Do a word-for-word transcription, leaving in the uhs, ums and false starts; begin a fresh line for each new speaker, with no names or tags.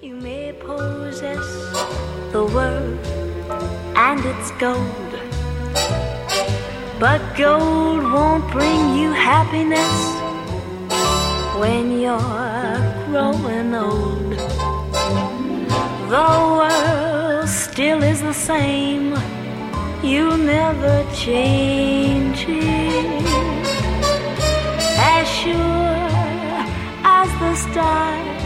You may possess the world and its gold, but gold won't bring you happiness when you're growing old. The world still is the same, you'll never change it. As sure as the stars